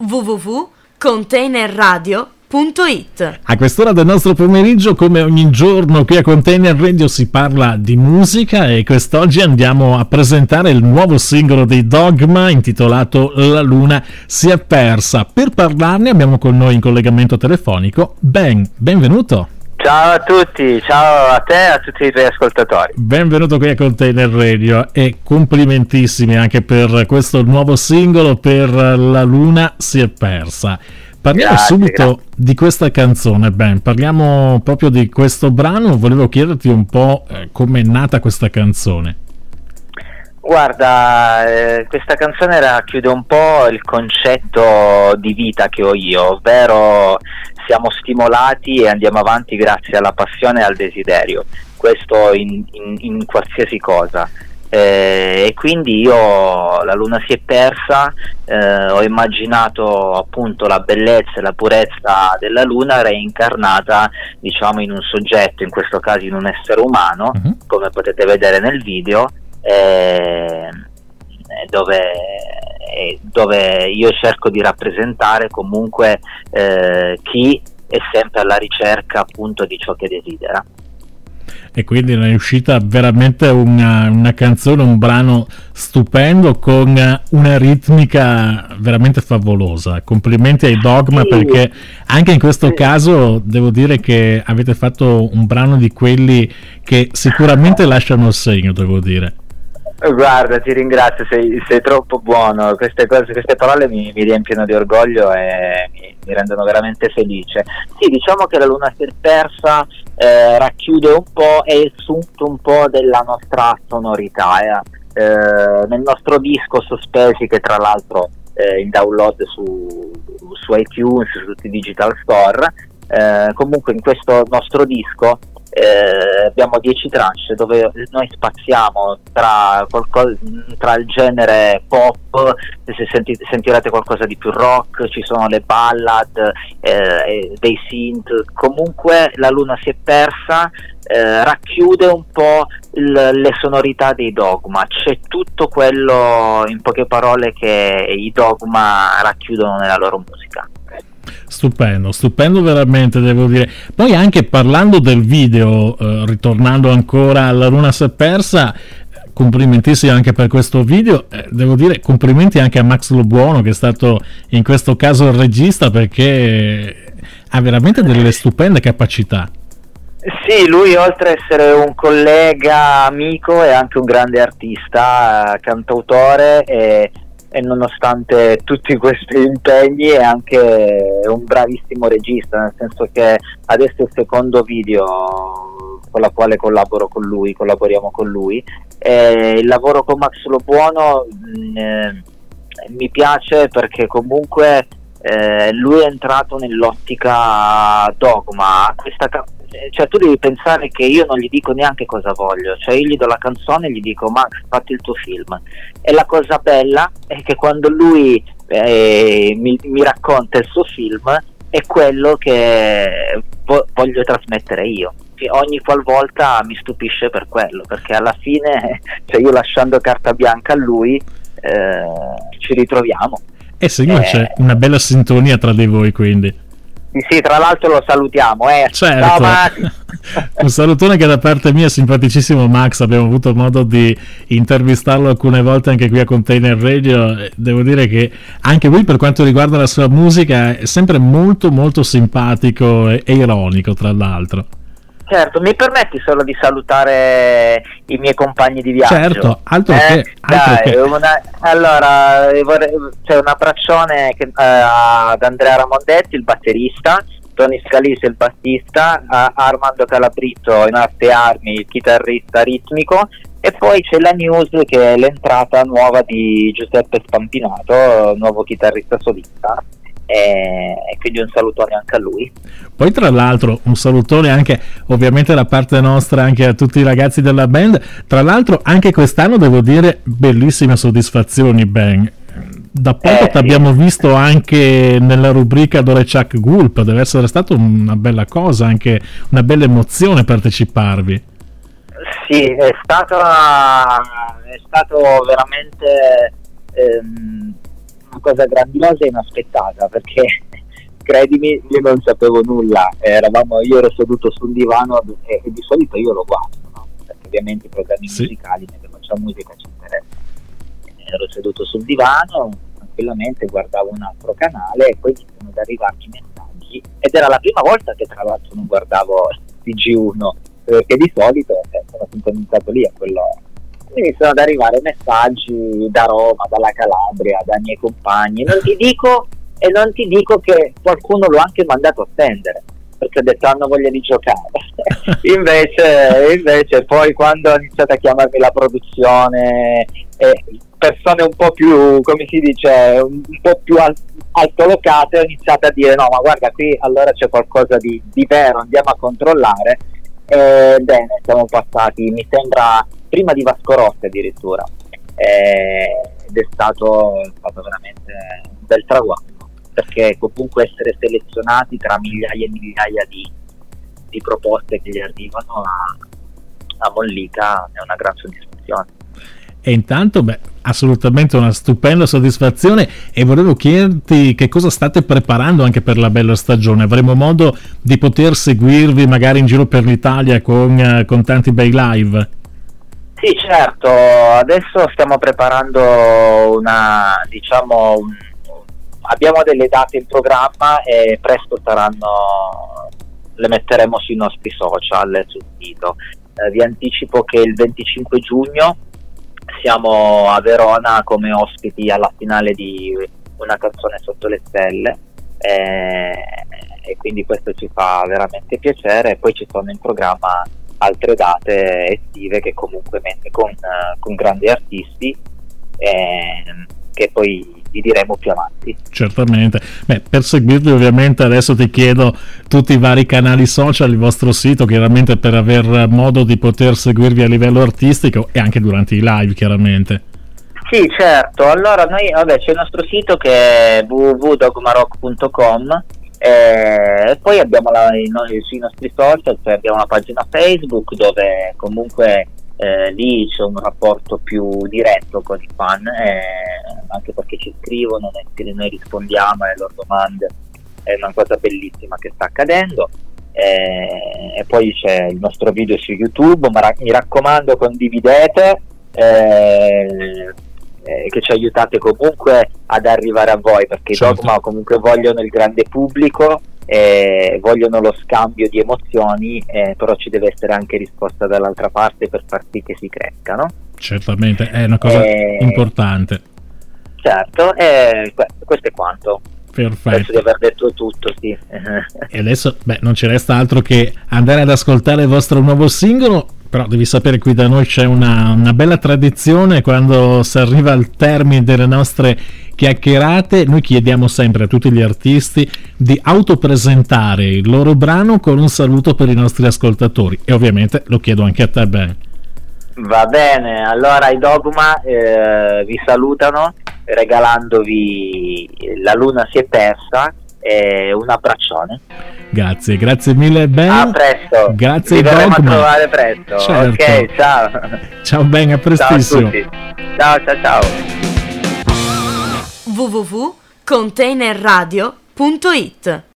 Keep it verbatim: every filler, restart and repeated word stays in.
w w w punto container radio punto it. A quest'ora del nostro pomeriggio, come ogni giorno qui a Container Radio, si parla di musica e quest'oggi andiamo a presentare il nuovo singolo dei Dogma intitolato La Luna si è persa. Per parlarne abbiamo con noi in collegamento telefonico Ben. Benvenuto. Ciao a tutti, ciao a te e a tutti i tuoi ascoltatori. Benvenuto qui a Container Radio e complimentissimi anche per questo nuovo singolo, per La Luna si è persa. Parliamo Grazie, subito grazie. di questa canzone, Ben, parliamo proprio di questo brano. Volevo chiederti un po' eh, come è nata questa canzone. Guarda, eh, questa canzone racchiude un po' il concetto di vita che ho io, ovvero siamo stimolati e andiamo avanti grazie alla passione e al desiderio, questo in, in, in qualsiasi cosa. Eh, e quindi io, La Luna si è persa, eh, ho immaginato appunto la bellezza e la purezza della luna reincarnata, diciamo, in un soggetto, in questo caso in un essere umano, uh-huh. come potete vedere nel video, eh, dove, eh, dove io cerco di rappresentare comunque eh, chi è sempre alla ricerca appunto di ciò che desidera. E quindi è uscita veramente una, una canzone, un brano stupendo con una ritmica veramente favolosa. Complimenti ai Dogma, sì, perché anche in questo sì. caso devo dire che avete fatto un brano di quelli che sicuramente lasciano il segno, devo dire. Guarda, ti ringrazio, sei, sei troppo buono, queste cose, queste parole mi, mi riempiono di orgoglio e mi, mi rendono veramente felice. Sì, diciamo che La Luna si è persa eh, racchiude un po', è il sunto un po' della nostra sonorità, eh. Eh, nel nostro disco Sospesi, che tra l'altro è in download su, su iTunes, su tutti i digital store, eh, comunque in questo nostro disco Eh, abbiamo dieci tracce dove noi spaziamo tra, qualcosa, tra il genere pop, se senti, sentirete qualcosa di più rock, ci sono le ballad, eh, dei synth. Comunque La Luna si è persa eh, racchiude un po' il, le sonorità dei Dogma, c'è tutto quello, in poche parole, che i Dogma racchiudono nella loro musica. Stupendo, stupendo veramente, devo dire. Poi anche parlando del video, eh, ritornando ancora alla Luna si è persa, complimentissimi anche per questo video, eh, devo dire complimenti anche a Max Lobuono, che è stato in questo caso il regista, perché ha veramente delle stupende capacità. Sì, lui oltre ad essere un collega, amico, è anche un grande artista, cantautore e e nonostante tutti questi impegni è anche un bravissimo regista, nel senso che adesso è il secondo video con la quale collaboro con lui, collaboriamo con lui, e il lavoro con Max Lobuono mh, eh, mi piace perché comunque eh, lui è entrato nell'ottica Dogma, questa ca- cioè tu devi pensare che io non gli dico neanche cosa voglio, cioè io gli do la canzone e gli dico Max, fatti il tuo film, e la cosa bella è che quando lui eh, mi, mi racconta il suo film è quello che vo- voglio trasmettere io, ogni qualvolta mi stupisce per quello, perché alla fine, cioè io lasciando carta bianca a lui eh, ci ritroviamo. E sì, ma eh, c'è una bella sintonia tra di voi, quindi. Sì, tra l'altro lo salutiamo, eh. Certo. Ciao Max. Un salutone che da parte mia, simpaticissimo Max, abbiamo avuto modo di intervistarlo alcune volte anche qui a Container Radio. Devo dire che anche lui, per quanto riguarda la sua musica, è sempre molto molto simpatico e, e ironico, tra l'altro. Certo, mi permetti solo di salutare i miei compagni di viaggio? Certo, altro eh? che, altro Dai, che. Una, allora vorrei, c'è un abbraccione che, eh, ad Andrea Ramondetti, il batterista, Tony Scalise, il bassista, a Armando Calabritto in arte e armi, il chitarrista ritmico, e poi c'è la news che è l'entrata nuova di Giuseppe Spampinato, nuovo chitarrista solista. E quindi un salutone anche a lui. Poi tra l'altro un salutone anche ovviamente da parte nostra anche a tutti i ragazzi della band. Tra l'altro anche quest'anno devo dire bellissime soddisfazioni, Ben. Da poco eh, ti abbiamo sì. visto anche nella rubrica Dore Chuck Gulp, deve essere stata una bella cosa, anche una bella emozione parteciparvi. Sì, è stato è stato veramente ehm, una cosa grandiosa e inaspettata, perché credimi, io non sapevo nulla, eravamo, io ero seduto su un divano e, e di solito io lo guardo, no? Perché ovviamente i programmi sì. musicali, mentre facciamo musica ci interessa. Ero seduto sul divano, tranquillamente guardavo un altro canale e poi iniziano ad arrivarmi messaggi, ed era la prima volta che tra l'altro non guardavo T G uno, perché di solito eh, sono sintonizzato lì a quell'ora. Mi iniziano ad arrivare messaggi da Roma, dalla Calabria, dai miei compagni, non ti dico e non ti dico che qualcuno l'ho anche mandato a stendere, perché ho detto hanno voglia di giocare. invece, invece poi quando ha iniziato a chiamarmi la produzione, eh, persone un po' più, come si dice, un po' più al- altolocate, ho iniziato a dire no, ma guarda, qui allora c'è qualcosa di, di vero, andiamo a controllare. E bene, siamo passati, mi sembra, prima di Vasco Rossi addirittura, eh, ed è stato, è stato veramente un bel traguardo, perché comunque essere selezionati tra migliaia e migliaia di, di proposte che gli arrivano a, a Mollica è una gran soddisfazione. E intanto, beh, assolutamente una stupenda soddisfazione, e volevo chiederti che cosa state preparando anche per la bella stagione. Avremo modo di poter seguirvi magari in giro per l'Italia con, con tanti bei live? Sì, certo, adesso stiamo preparando una, diciamo, un, abbiamo delle date in programma e presto saranno, le metteremo sui nostri social, sul sito. Eh, vi anticipo che il venticinque giugno siamo a Verona come ospiti alla finale di Una canzone sotto le stelle, eh, e quindi questo ci fa veramente piacere. E poi ci sono in programma altre date estive che comunque mette con, uh, con grandi artisti, eh, che poi vi diremo più avanti. Certamente. Beh, per seguirvi ovviamente adesso ti chiedo tutti i vari canali social, il vostro sito, chiaramente, per aver modo di poter seguirvi a livello artistico e anche durante i live, chiaramente. Sì, certo. Allora noi, vabbè, c'è il nostro sito che è w w w punto dogmarock punto com, e poi abbiamo la, i, sui nostri social, cioè abbiamo una pagina Facebook dove comunque Eh, lì c'è un rapporto più diretto con i fan, eh, anche perché ci scrivono, noi, noi rispondiamo alle loro domande, è una cosa bellissima che sta accadendo. Eh, e poi c'è il nostro video su YouTube, ma ra- mi raccomando, condividete, eh, eh, che ci aiutate comunque ad arrivare a voi, perché certo. i Dogma comunque vogliono il grande pubblico, eh, vogliono lo scambio di emozioni, eh, però ci deve essere anche risposta dall'altra parte per far sì che si cresca, no? Certamente, è una cosa eh, importante. Certo, eh, questo è quanto. Perfetto. Penso di aver detto tutto, sì. E adesso, beh, non ci resta altro che andare ad ascoltare il vostro nuovo singolo, però devi sapere, qui da noi c'è una, una bella tradizione: quando si arriva al termine delle nostre chiacchierate noi chiediamo sempre a tutti gli artisti di autopresentare il loro brano con un saluto per i nostri ascoltatori, e ovviamente lo chiedo anche a te, Ben. Va bene, allora i Dogma eh, vi salutano regalandovi La luna si è persa e un abbraccione. Grazie, grazie mille Ben. A presto. Grazie Vi verremo Dogma. a trovare presto. Certo. Ok, ciao. Ciao Ben, a prestissimo. Ciao a tutti. Ciao ciao ciao. w w w punto container radio punto it